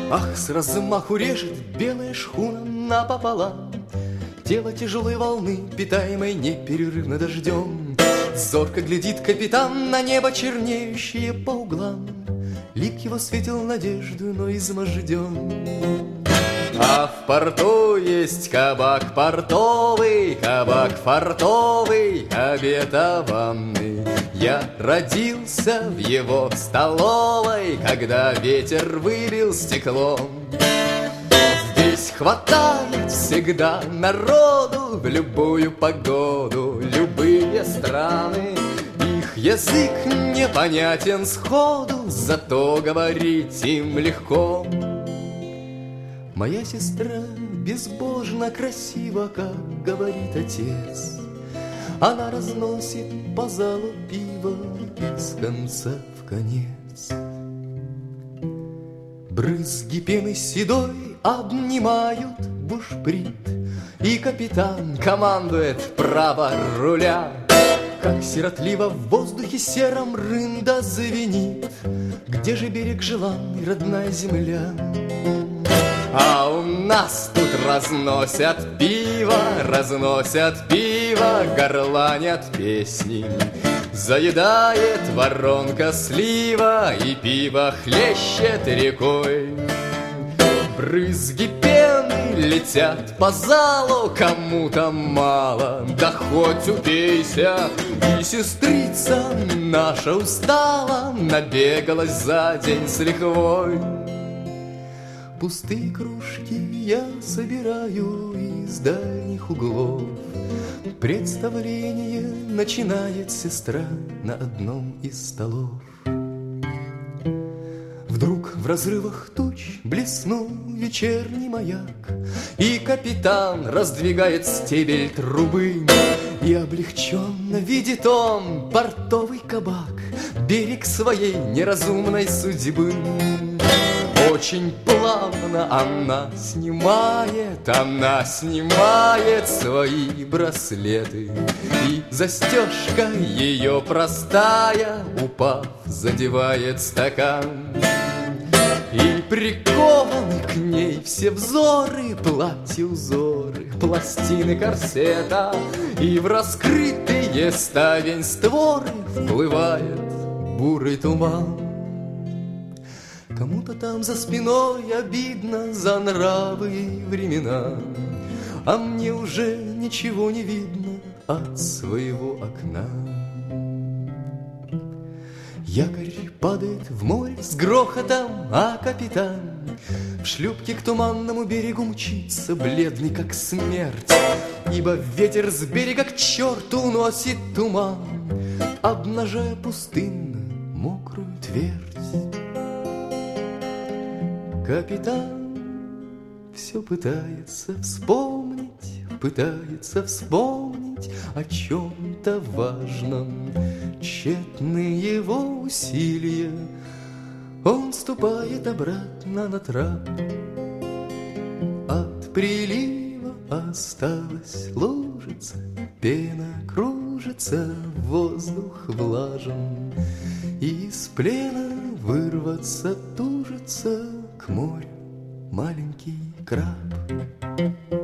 Ах, с размаху режет белая шхуна напополам, тело тяжелой волны, питаемой непрерывно дождем. Зорко глядит капитан на небо, чернеющее по углам. Лик его светил надежду, но изможден. А в порту есть кабак портовый, обетованный. Я родился в его столовой, когда ветер выбил стекло. Здесь хватает всегда народу в любую погоду, любые страны. Их язык непонятен сходу, зато говорить им легко. Моя сестра безбожно красива, как говорит отец. Она разносит по залу пиво из конца в конец. Брызги пены седой обнимают бушприт, и капитан командует право руля. Как сиротливо в воздухе сером рында звенит. Где же берег желанный, родная земля? А у нас тут разносят пиво, горланят песни. Заедает воронка слива, и пиво хлещет рекой. Брызги пены летят по залу, кому-то мало, да хоть упейся. И сестрица наша устала, набегалась за день с лихвой. Пустые кружки я собираю из дальних углов. Представление начинает сестра на одном из столов. Вдруг в разрывах туч блеснул вечерний маяк, и капитан раздвигает стебель трубы, и облегченно видит он портовый кабак, берег своей неразумной судьбы. Очень плавно она снимает свои браслеты, и застежка ее простая, упав, задевает стакан. И прикованы к ней все взоры, платья, узоры, пластины корсета, и в раскрытые ставень створы вплывает бурый туман. Кому-то там за спиной обидно за нравы и времена, а мне уже ничего не видно от своего окна. Якорь падает в море с грохотом, а капитан в шлюпке к туманному берегу мчится, бледный как смерть, ибо ветер с берега к черту уносит туман, обнажая пустынно мокрую твердь. Капитан все пытается вспомнить о чем-то важном. Тщетны его усилия, он ступает обратно на трап. От прилива осталась лужица, пена кружится, воздух влажен, и из плена вырваться тужится к морю маленький краб.